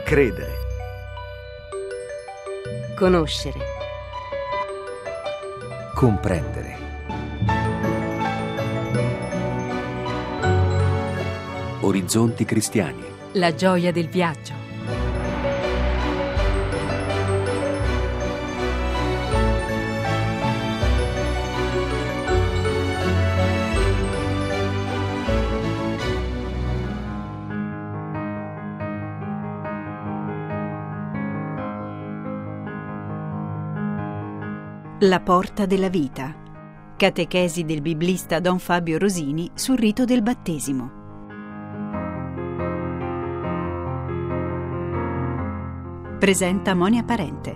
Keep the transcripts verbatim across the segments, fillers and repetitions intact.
Credere. Conoscere. Comprendere. Orizzonti cristiani. La gioia del viaggio. La porta della vita. Catechesi del biblista Don Fabio Rosini sul rito del battesimo. Presenta Monia Parente.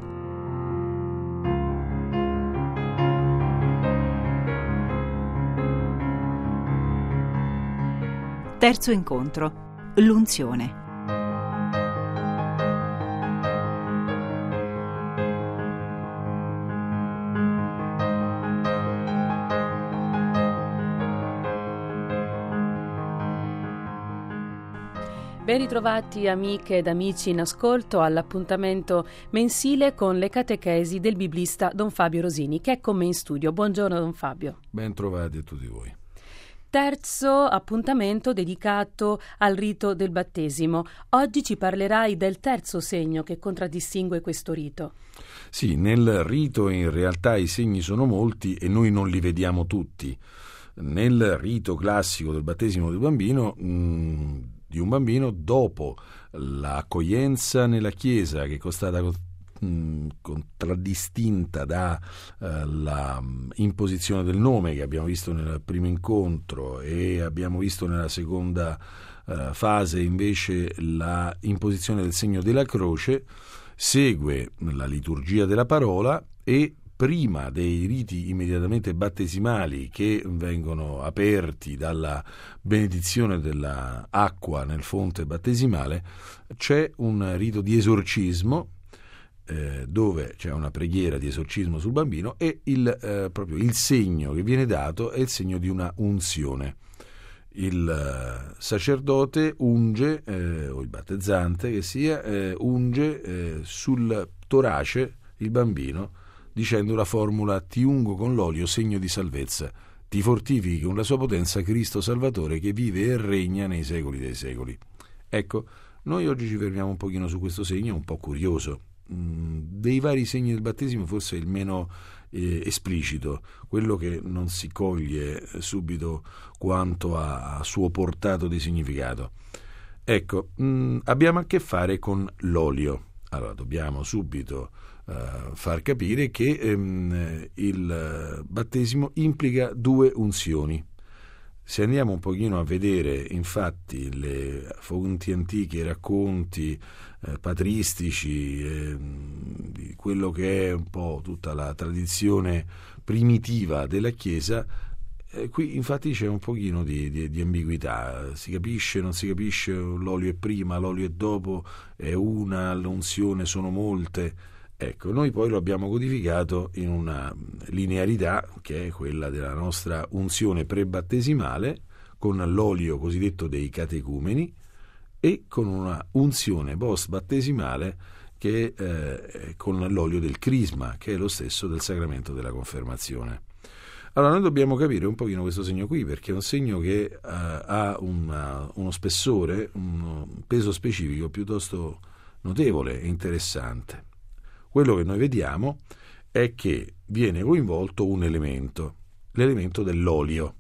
Terzo incontro. L'unzione. Ben ritrovati amiche ed amici in ascolto all'appuntamento mensile con le catechesi del biblista Don Fabio Rosini, che è con me in studio. Buongiorno Don Fabio. Ben trovati a tutti voi. Terzo appuntamento dedicato al rito del battesimo. Oggi ci parlerai del terzo segno che contraddistingue questo rito. Sì, nel rito in realtà i segni sono molti e noi non li vediamo tutti. Nel rito classico del battesimo del bambino, mh, di un bambino, dopo l'accoglienza nella Chiesa, che è stata mh, contraddistinta dalla uh, imposizione del nome che abbiamo visto nel primo incontro e abbiamo visto nella seconda uh, fase invece la imposizione del segno della croce, segue la liturgia della parola e prima dei riti immediatamente battesimali che vengono aperti dalla benedizione dell'acqua nel fonte battesimale, c'è un rito di esorcismo eh, dove c'è una preghiera di esorcismo sul bambino e il, eh, proprio il segno che viene dato è il segno di una unzione. Il eh, sacerdote unge, eh, o il battezzante che sia, eh, unge eh, sul torace il bambino dicendo la formula: ti ungo con l'olio, segno di salvezza, ti fortifichi con la sua potenza Cristo Salvatore che vive e regna nei secoli dei secoli. Ecco, noi oggi ci fermiamo un pochino su questo segno, un po' curioso. Mm, dei vari segni del battesimo forse è il meno eh, esplicito, quello che non si coglie subito quanto a, a suo portato di significato. Ecco, mm, abbiamo a che fare con l'olio. Allora, dobbiamo subito Uh, far capire che um, il battesimo implica due unzioni. Se andiamo un pochino a vedere infatti le fonti antiche, i racconti eh, patristici, eh, di quello che è un po' tutta la tradizione primitiva della Chiesa, eh, qui infatti c'è un pochino di, di, di ambiguità, si capisce, non si capisce, l'olio è prima, l'olio è dopo, è una, l'unzione sono molte. Ecco, noi poi lo abbiamo codificato in una linearità che è quella della nostra unzione prebattesimale, con l'olio cosiddetto dei catecumeni e con una unzione post-battesimale che è con l'olio del crisma, che è lo stesso del sacramento della confermazione. Allora noi dobbiamo capire un pochino questo segno qui, perché è un segno che uh, ha una, uno spessore, un peso specifico piuttosto notevole e interessante. Quello che noi vediamo è che viene coinvolto un elemento, l'elemento dell'olio.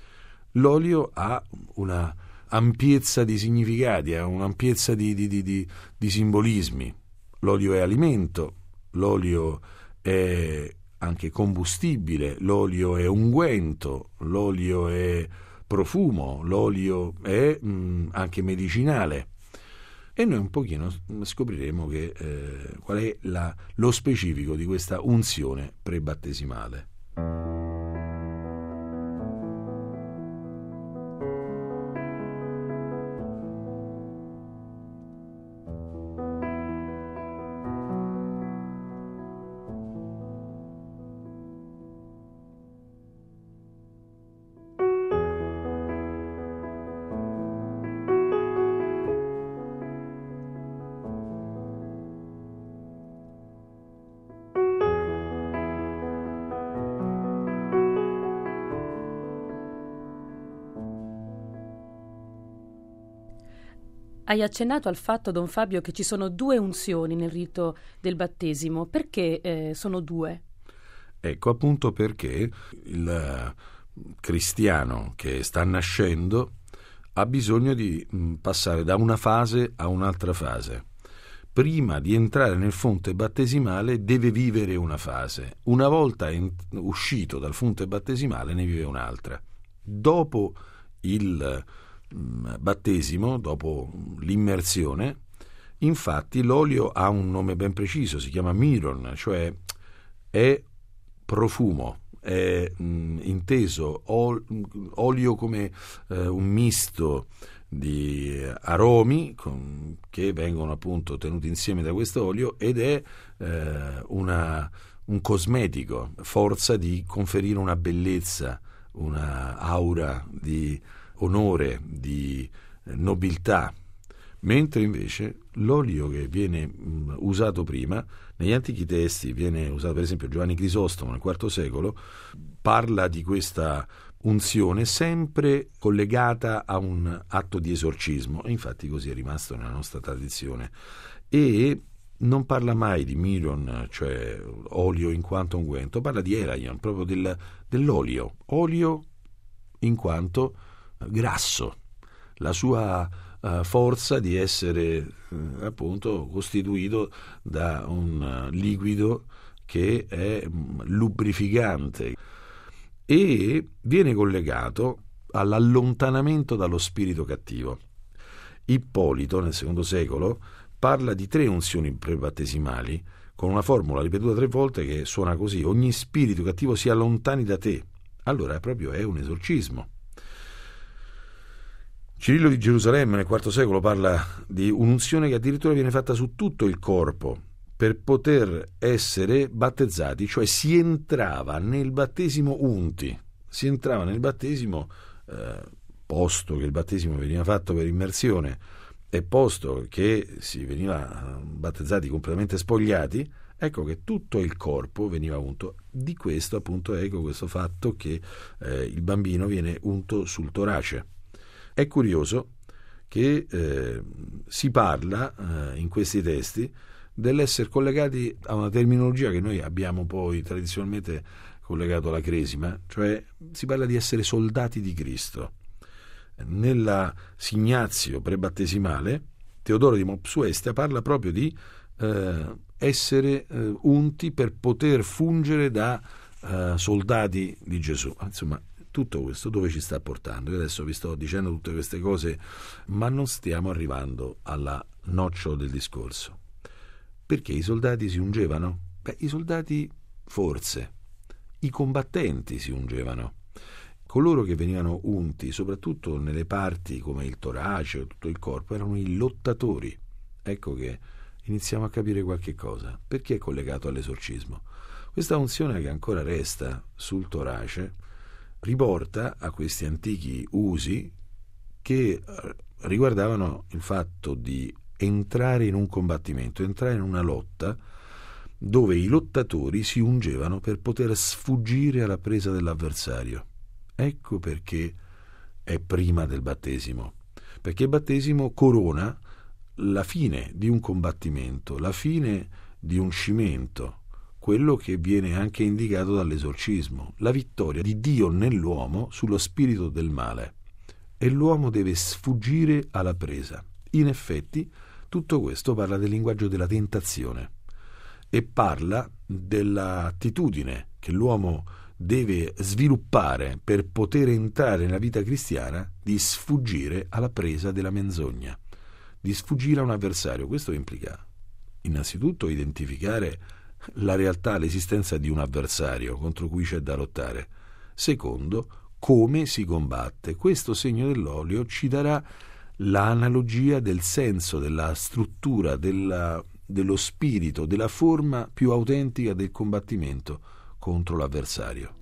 L'olio ha una ampiezza di significati, ha un'ampiezza di, di, di, di, di simbolismi. L'olio è alimento, l'olio è anche combustibile, l'olio è unguento, l'olio è profumo, l'olio è mh, anche medicinale. E noi un pochino scopriremo che, eh, qual è la, lo specifico di questa unzione prebattesimale. Hai accennato al fatto, Don Fabio, che ci sono due unzioni nel rito del battesimo. Perché eh, sono due? Ecco, appunto perché il cristiano che sta nascendo ha bisogno di mh, passare da una fase a un'altra fase. Prima di entrare nel fonte battesimale deve vivere una fase. Una volta in, uscito dal fonte battesimale ne vive un'altra. Dopo il mh, battesimo, dopo l'immersione, infatti l'olio ha un nome ben preciso, si chiama miron, cioè è profumo. È mh, inteso ol, olio come eh, un misto di aromi con, che vengono appunto tenuti insieme da questo olio, ed è eh, una, un cosmetico, forza di conferire una bellezza, una aura di onore, di eh, nobiltà. Mentre invece l'olio che viene mh, usato prima, negli antichi testi viene usato, per esempio Giovanni Crisostomo nel quarto secolo parla di questa unzione sempre collegata a un atto di esorcismo, e infatti così è rimasto nella nostra tradizione, e non parla mai di miron, cioè olio in quanto unguento, parla di elaion, proprio del, dell'olio, olio in quanto grasso, la sua uh, forza di essere uh, appunto costituito da un uh, liquido che è um, lubrificante, e viene collegato all'allontanamento dallo spirito cattivo. Ippolito nel secondo secolo parla di tre unzioni prebattesimali con una formula ripetuta tre volte che suona così: ogni spirito cattivo si allontani da te. Allora proprio è un esorcismo. Cirillo di Gerusalemme nel quarto secolo parla di un'unzione che addirittura viene fatta su tutto il corpo per poter essere battezzati, cioè si entrava nel battesimo unti, si entrava nel battesimo, eh, posto che il battesimo veniva fatto per immersione e posto che si veniva battezzati completamente spogliati, ecco che tutto il corpo veniva unto. Di questo appunto ecco questo fatto che eh, il bambino viene unto sul torace. È curioso che eh, si parla eh, in questi testi dell'essere collegati a una terminologia che noi abbiamo poi tradizionalmente collegato alla cresima, cioè si parla di essere soldati di Cristo. Nella Signazio prebattesimale Teodoro di Mopsuestia parla proprio di eh, essere eh, unti per poter fungere da eh, soldati di Gesù. Insomma, tutto questo dove ci sta portando? Io adesso vi sto dicendo tutte queste cose, ma non stiamo arrivando alla nocciolo del discorso. Perché i soldati si ungevano? Beh, i soldati forse, i combattenti si ungevano. Coloro che venivano unti, soprattutto nelle parti come il torace o tutto il corpo, erano i lottatori. Ecco che iniziamo a capire qualche cosa. Perché è collegato all'esorcismo? Questa unzione che ancora resta sul torace riporta a questi antichi usi che riguardavano il fatto di entrare in un combattimento, entrare in una lotta dove i lottatori si ungevano per poter sfuggire alla presa dell'avversario. Ecco perché è prima del battesimo, perché il battesimo corona la fine di un combattimento, la fine di un cimento, quello che viene anche indicato dall'esorcismo, la vittoria di Dio nell'uomo sullo spirito del male, e l'uomo deve sfuggire alla presa. In effetti tutto questo parla del linguaggio della tentazione e parla dell'attitudine che l'uomo deve sviluppare per poter entrare nella vita cristiana, di sfuggire alla presa della menzogna, di sfuggire a un avversario. Questo implica innanzitutto identificare la realtà, l'esistenza di un avversario contro cui c'è da lottare. Secondo, come si combatte. Questo segno dell'olio ci darà l'analogia del senso, della struttura, della, dello spirito, della forma più autentica del combattimento contro l'avversario.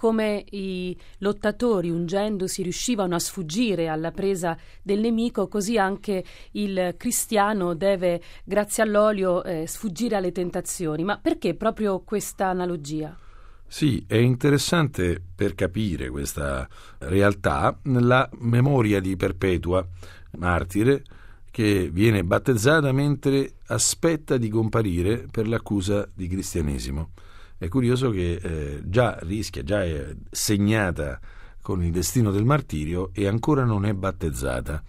come i lottatori, ungendosi, riuscivano a sfuggire alla presa del nemico, così anche il cristiano deve, grazie all'olio, eh, sfuggire alle tentazioni. Ma perché proprio questa analogia? Sì, è interessante per capire questa realtà la memoria di Perpetua, martire, che viene battezzata mentre aspetta di comparire per l'accusa di cristianesimo. È curioso che eh, già rischia, già è segnata con il destino del martirio e ancora non è battezzata.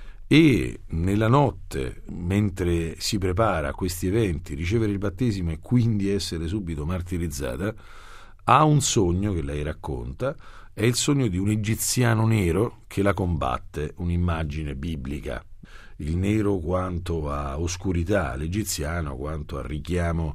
E nella notte, mentre si prepara a questi eventi, ricevere il battesimo e quindi essere subito martirizzata, ha un sogno che lei racconta, è il sogno di un egiziano nero che la combatte, un'immagine biblica. Il nero quanto a oscurità, l'egiziano quanto a richiamo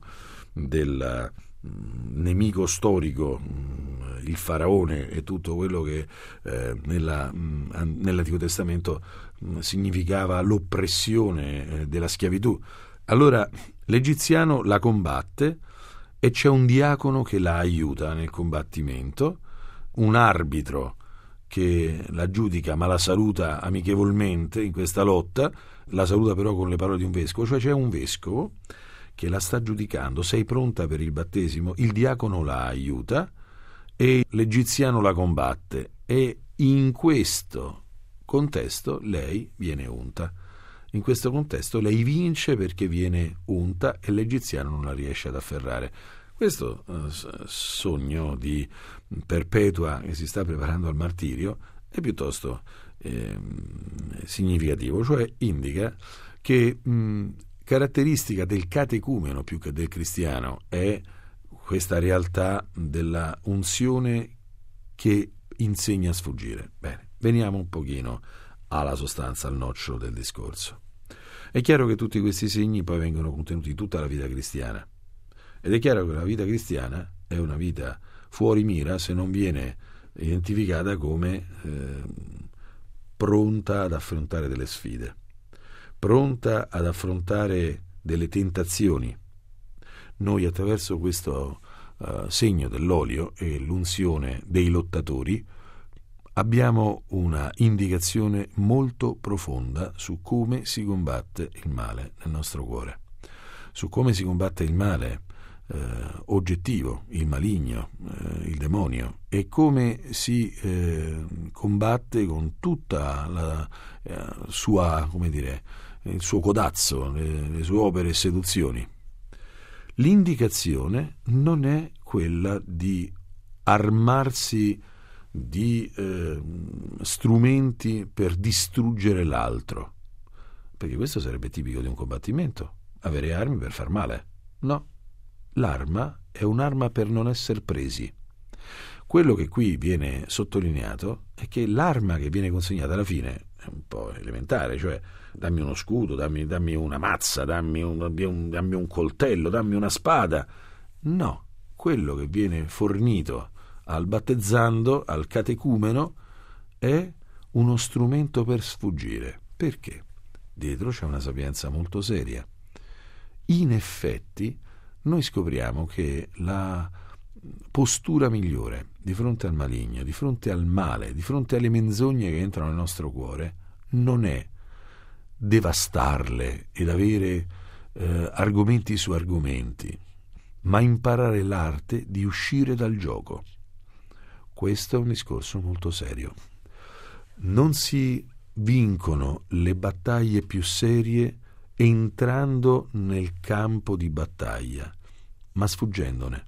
del mh, nemico storico, mh, il faraone e tutto quello che eh, nella, mh, nell'Antico Testamento mh, significava l'oppressione eh, della schiavitù. Allora l'egiziano la combatte e c'è un diacono che la aiuta nel combattimento, un arbitro che la giudica ma la saluta amichevolmente in questa lotta, la saluta però con le parole di un vescovo, cioè c'è un vescovo che la sta giudicando, sei pronta per il battesimo? Il diacono la aiuta e l'egiziano la combatte e in questo contesto lei viene unta. In questo contesto lei vince perché viene unta e l'egiziano non la riesce ad afferrare. Questo uh, sogno di Perpetua che si sta preparando al martirio è piuttosto eh, significativo, cioè indica che mh, caratteristica del catecumeno più che del cristiano è questa realtà della unzione che insegna a sfuggire. Bene, veniamo un pochino alla sostanza, al nocciolo del discorso. È chiaro che tutti questi segni poi vengono contenuti in tutta la vita cristiana. Ed è chiaro che la vita cristiana è una vita fuori mira se non viene identificata come eh, pronta ad affrontare delle sfide, pronta ad affrontare delle tentazioni. Noi attraverso questo uh, segno dell'olio e l'unzione dei lottatori abbiamo una indicazione molto profonda su come si combatte il male nel nostro cuore, su come si combatte il male Eh, oggettivo, il maligno, eh, il demonio, e come si eh, combatte con tutta la eh, sua, come dire, il suo codazzo, le, le sue opere e seduzioni. L'indicazione non è quella di armarsi di eh, strumenti per distruggere l'altro, perché questo sarebbe tipico di un combattimento, avere armi per far male. No. L'arma è un'arma per non essere presi. Quello che qui viene sottolineato è che l'arma che viene consegnata alla fine è un po' elementare, cioè dammi uno scudo, dammi, dammi una mazza, dammi un, dammi, un, dammi un coltello, dammi una spada. No, quello che viene fornito al battezzando, al catecumeno, è uno strumento per sfuggire. Perché? Dietro c'è una sapienza molto seria. In effetti, noi scopriamo che la postura migliore di fronte al maligno, di fronte al male, di fronte alle menzogne che entrano nel nostro cuore, non è devastarle ed avere eh, argomenti su argomenti, ma imparare l'arte di uscire dal gioco. Questo è un discorso molto serio. Non si vincono le battaglie più serie entrando nel campo di battaglia, ma sfuggendone.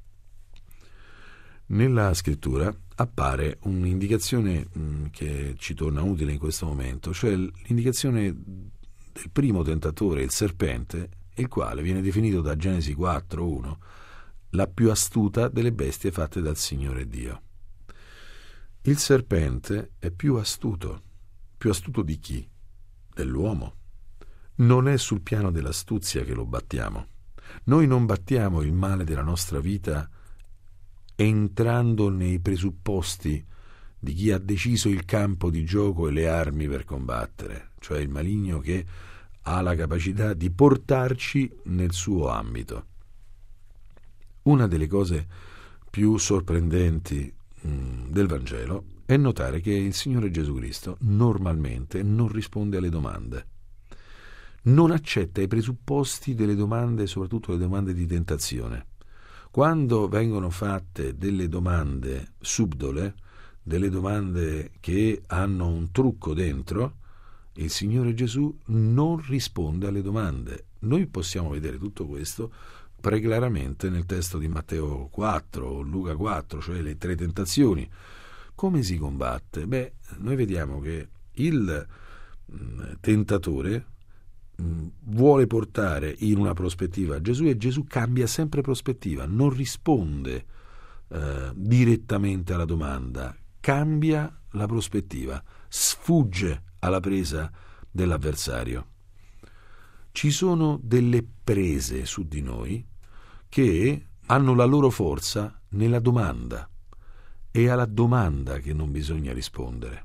Nella scrittura appare un'indicazione mh, che ci torna utile in questo momento, cioè l'indicazione del primo tentatore, il serpente, il quale viene definito da Genesi quattro uno la più astuta delle bestie fatte dal Signore Dio. Il serpente è più astuto. Più astuto di chi? Dell'uomo. Non è sul piano dell'astuzia che lo battiamo. Noi non battiamo il male della nostra vita entrando nei presupposti di chi ha deciso il campo di gioco e le armi per combattere, cioè il maligno che ha la capacità di portarci nel suo ambito. Una delle cose più sorprendenti mh, del Vangelo è notare che il Signore Gesù Cristo normalmente non risponde alle domande, non accetta i presupposti delle domande, soprattutto le domande di tentazione. Quando vengono fatte delle domande subdole, delle domande che hanno un trucco dentro, il Signore Gesù non risponde alle domande. Noi possiamo vedere tutto questo preclaramente nel testo di Matteo quattro o Luca quattro, cioè le tre tentazioni. Come si combatte? Beh, noi vediamo che il mh, tentatore mh, vuole portare in una prospettiva Gesù, e Gesù cambia sempre prospettiva, non risponde eh, direttamente alla domanda, cambia la prospettiva, sfugge alla presa dell'avversario. Ci sono delle prese su di noi che hanno la loro forza nella domanda. È alla domanda che non bisogna rispondere.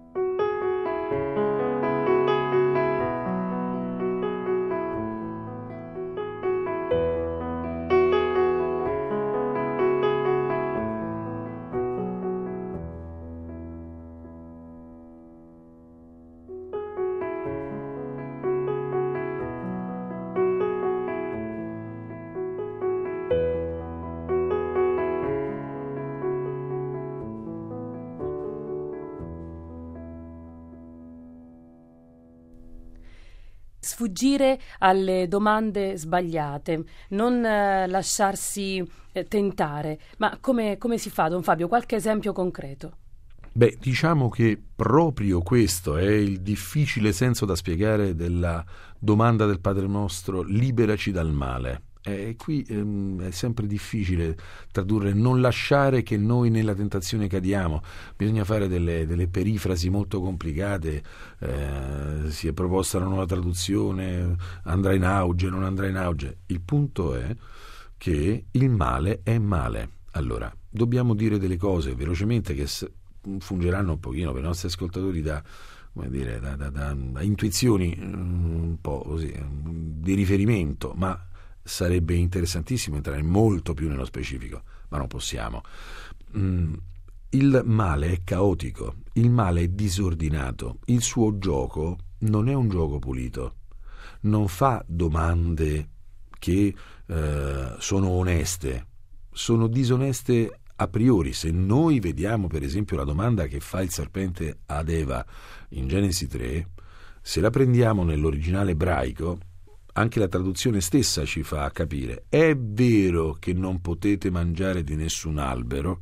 Sfuggire alle domande sbagliate, non eh, lasciarsi eh, tentare. Ma come, come si fa, Don Fabio? Qualche esempio concreto? Beh, diciamo che proprio questo è il difficile senso da spiegare della domanda del Padre Nostro: liberaci dal male. E qui ehm, è sempre difficile tradurre non lasciare che noi nella tentazione cadiamo. Bisogna fare delle, delle perifrasi molto complicate. Eh, si è proposta una nuova traduzione, andrà in auge, non andrà in auge. Il punto è che il male è male. Allora, dobbiamo dire delle cose velocemente che fungeranno un pochino per i nostri ascoltatori da, come dire, da, da, da, da intuizioni un po' così di riferimento, ma sarebbe interessantissimo entrare molto più nello specifico, ma non possiamo. Mm, il male è caotico, il male è disordinato, il suo gioco non è un gioco pulito, non fa domande che eh, sono oneste, sono disoneste a priori. Se noi vediamo per esempio la domanda che fa il serpente ad Eva in Genesi tre, se la prendiamo nell'originale ebraico, anche la traduzione stessa ci fa capire: è vero che non potete mangiare di nessun albero?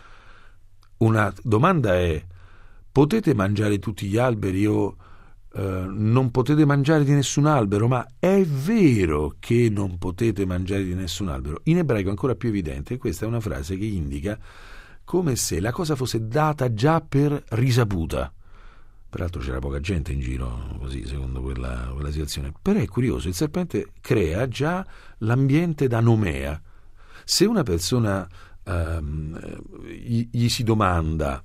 Una domanda è: potete mangiare tutti gli alberi o eh, non potete mangiare di nessun albero? Ma è vero che non potete mangiare di nessun albero? In ebraico è ancora più evidente. Questa è una frase che indica come se la cosa fosse data già per risaputa. Peraltro c'era poca gente in giro così, secondo quella, quella situazione. Però è curioso, il serpente crea già l'ambiente da nomea. Se una persona um, gli, gli si domanda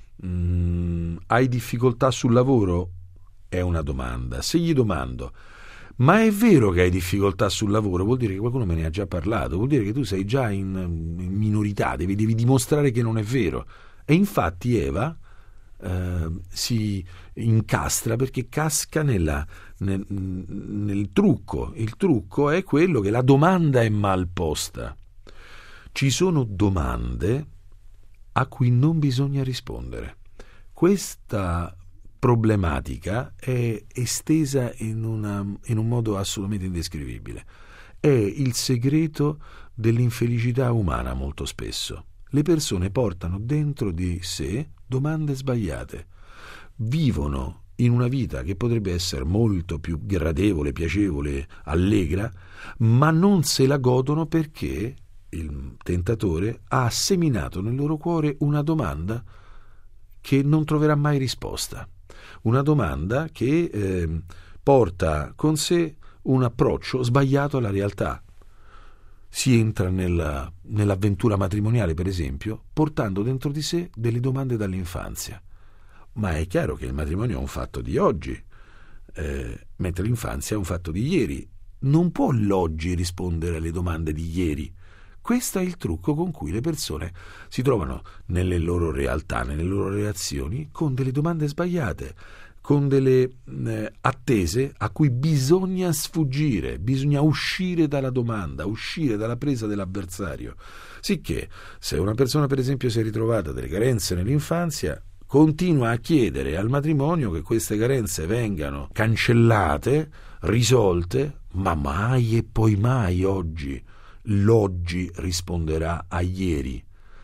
mm, hai difficoltà sul lavoro, è una domanda. Se gli domando ma è vero che hai difficoltà sul lavoro, vuol dire che qualcuno me ne ha già parlato, vuol dire che tu sei già in, in minorità, devi, devi dimostrare che non è vero. E infatti Eva Uh, si incastra perché casca nella, nel, nel trucco. Il trucco è quello che la domanda è mal posta. Ci sono domande a cui non bisogna rispondere. Questa problematica è estesa in, una, in un modo assolutamente indescrivibile. È il segreto dell'infelicità umana molto spesso. Le persone portano dentro di sé domande sbagliate, vivono in una vita che potrebbe essere molto più gradevole, piacevole, allegra, ma non se la godono perché il tentatore ha seminato nel loro cuore una domanda che non troverà mai risposta, una domanda che eh, porta con sé un approccio sbagliato alla realtà. Si entra nella, nell'avventura matrimoniale, per esempio, portando dentro di sé delle domande dall'infanzia. Ma è chiaro che il matrimonio è un fatto di oggi, eh, mentre l'infanzia è un fatto di ieri. Non può l'oggi rispondere alle domande di ieri. Questo è il trucco con cui le persone si trovano nelle loro realtà, nelle loro relazioni, con delle domande sbagliate, con delle eh, attese a cui bisogna sfuggire, bisogna uscire dalla domanda, uscire dalla presa dell'avversario. Sicché, se una persona per esempio si è ritrovata delle carenze nell'infanzia, continua a chiedere al matrimonio che queste carenze vengano cancellate, risolte, ma mai e poi mai oggi l'oggi risponderà a ieri.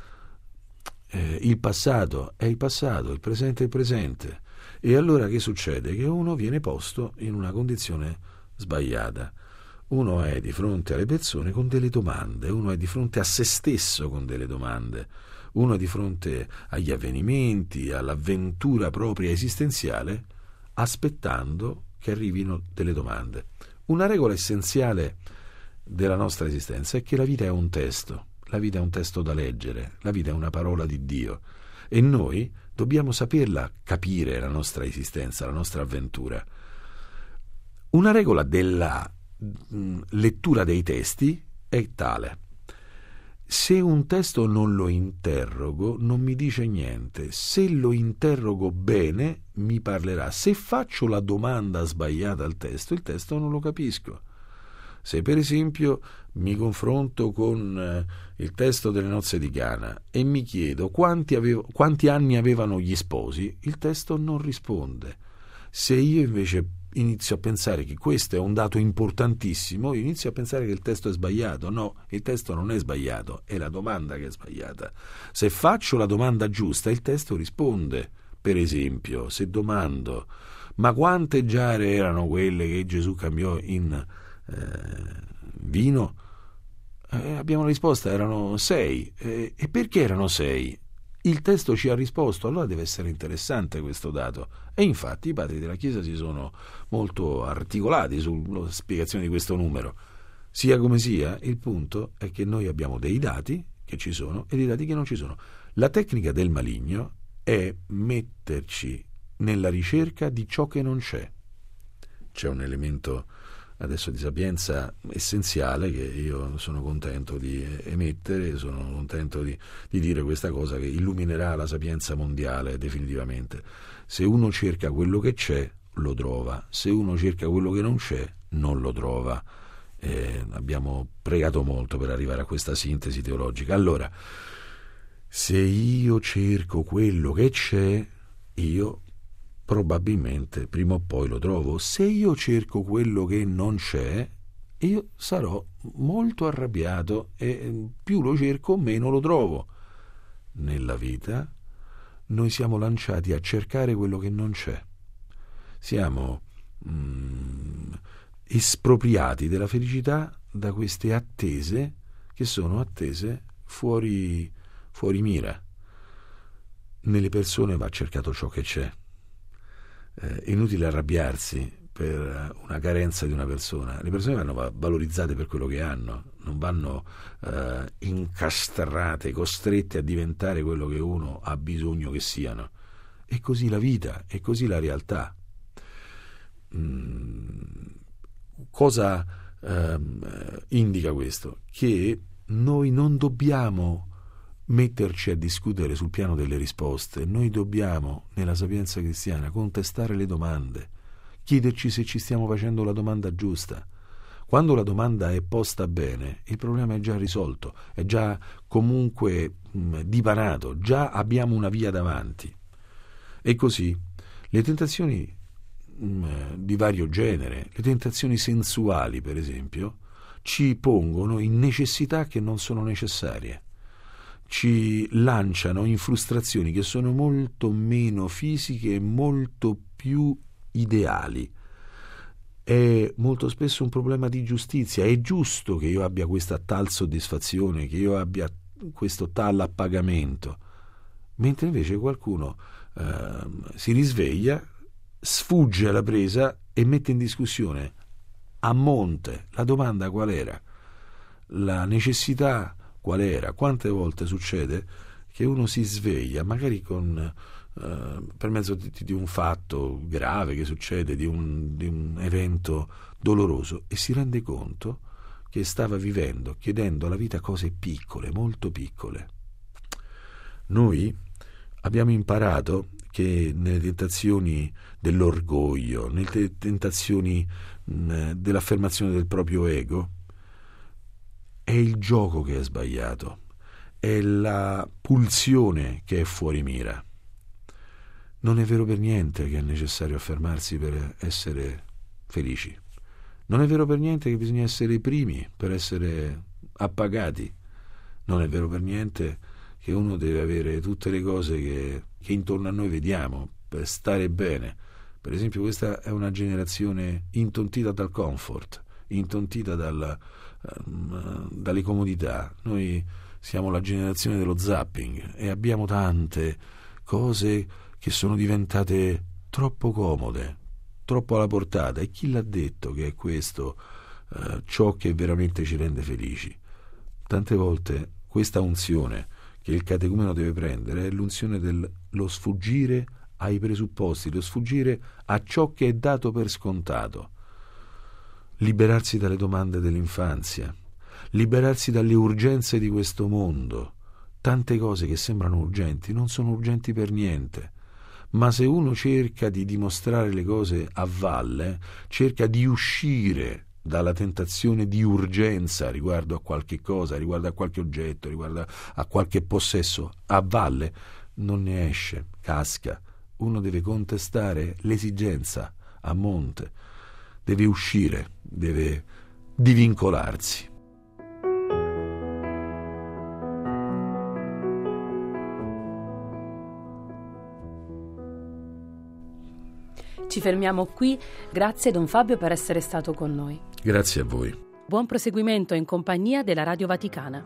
Eh, il passato è il passato, il presente è il presente. E allora che succede? Che uno viene posto in una condizione sbagliata. Uno è di fronte alle persone con delle domande, uno è di fronte a se stesso con delle domande, uno è di fronte agli avvenimenti, all'avventura propria esistenziale, aspettando che arrivino delle domande. Una regola essenziale della nostra esistenza è che la vita è un testo, la vita è un testo da leggere, la vita è una parola di Dio e noi dobbiamo saperla capire, la nostra esistenza, la nostra avventura. Una regola della mh, lettura dei testi è tale: se un testo non lo interrogo non mi dice niente, se lo interrogo bene mi parlerà, se faccio la domanda sbagliata al testo il testo non lo capisco. Se per esempio mi confronto con eh, il testo delle nozze di Cana e mi chiedo quanti, avevo, quanti anni avevano gli sposi, il testo non risponde. Se io invece inizio a pensare che questo è un dato importantissimo, io inizio a pensare che il testo è sbagliato. No, il testo non è sbagliato, è la domanda che è sbagliata. Se faccio la domanda giusta, il testo risponde. Per esempio, se domando: ma quante giare erano quelle che Gesù cambiò in eh, vino? Eh, abbiamo la risposta: erano sei. Eh, e perché erano sei? Il testo ci ha risposto, allora deve essere interessante questo dato. E infatti i padri della Chiesa si sono molto articolati sulla spiegazione di questo numero. Sia come sia, il punto è che noi abbiamo dei dati che ci sono e dei dati che non ci sono. La tecnica del maligno è metterci nella ricerca di ciò che non c'è. C'è un elemento adesso di sapienza essenziale che io sono contento di emettere, sono contento di, di dire questa cosa che illuminerà la sapienza mondiale definitivamente. Se uno cerca quello che c'è, lo trova; se uno cerca quello che non c'è, non lo trova. Eh, abbiamo pregato molto per arrivare a questa sintesi teologica. Allora, se io cerco quello che c'è, io probabilmente prima o poi lo trovo. Se io cerco quello che non c'è, io sarò molto arrabbiato e più lo cerco meno lo trovo. Nella vita noi siamo lanciati a cercare quello che non c'è. Siamo mm, espropriati della felicità da queste attese che sono attese fuori, fuori mira. Nelle persone va cercato ciò che c'è. È inutile arrabbiarsi per una carenza di una persona. Le persone vanno valorizzate per quello che hanno, non vanno eh, incastrate, costrette a diventare quello che uno ha bisogno che siano. E così la vita, e così la realtà. Mm, cosa eh, indica questo? Che noi non dobbiamo metterci a discutere sul piano delle risposte, noi dobbiamo, nella sapienza cristiana, contestare le domande, chiederci se ci stiamo facendo la domanda giusta. Quando la domanda è posta bene, il problema è già risolto, è già comunque mh, dipanato, già abbiamo una via davanti. E così le tentazioni mh, di vario genere, le tentazioni sensuali per esempio, ci pongono in necessità che non sono necessarie. Ci lanciano in frustrazioni che sono molto meno fisiche e molto più ideali. È molto spesso un problema di giustizia. È giusto che io abbia questa tal soddisfazione, che io abbia questo tal appagamento, mentre invece qualcuno eh, si risveglia, sfugge alla presa e mette in discussione a monte la domanda qual era, la necessità qual era. Quante volte succede che uno si sveglia magari con eh, per mezzo di, di un fatto grave che succede, di un, di un evento doloroso, e si rende conto che stava vivendo, chiedendo alla vita cose piccole, molto piccole. Noi abbiamo imparato che nelle tentazioni dell'orgoglio, nelle tentazioni mh, dell'affermazione del proprio ego, è il gioco che è sbagliato, è la pulsione che è fuori mira. Non è vero per niente che è necessario affermarsi per essere felici. Non è vero per niente che bisogna essere i primi per essere appagati. Non è vero per niente che uno deve avere tutte le cose che, che intorno a noi vediamo per stare bene. Per esempio, questa è una generazione intontita dal comfort, intontita dal, um, dalle comodità. Noi siamo la generazione dello zapping e abbiamo tante cose che sono diventate troppo comode, troppo alla portata. E chi l'ha detto che è questo uh, ciò che veramente ci rende felici? Tante volte questa unzione che il catecumeno deve prendere è l'unzione dello sfuggire ai presupposti, lo sfuggire a ciò che è dato per scontato, liberarsi dalle domande dell'infanzia, liberarsi dalle urgenze di questo mondo. Tante cose che sembrano urgenti non sono urgenti per niente, ma se uno cerca di dimostrare le cose a valle, cerca di uscire dalla tentazione di urgenza riguardo a qualche cosa, riguardo a qualche oggetto, riguardo a qualche possesso, a valle non ne esce, casca. Uno deve contestare l'esigenza a monte, deve uscire, deve divincolarsi. Ci fermiamo qui. Grazie Don Fabio per essere stato con noi. Grazie a voi. Buon proseguimento in compagnia della Radio Vaticana.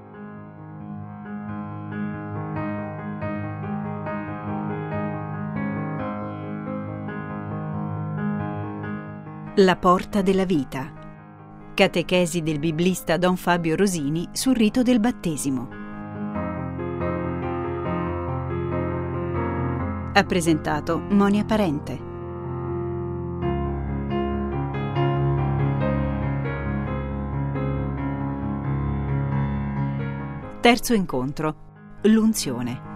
La porta della vita. Catechesi del biblista Don Fabio Rosini sul rito del battesimo. Ha presentato Monia Parente. Terzo incontro. L'unzione.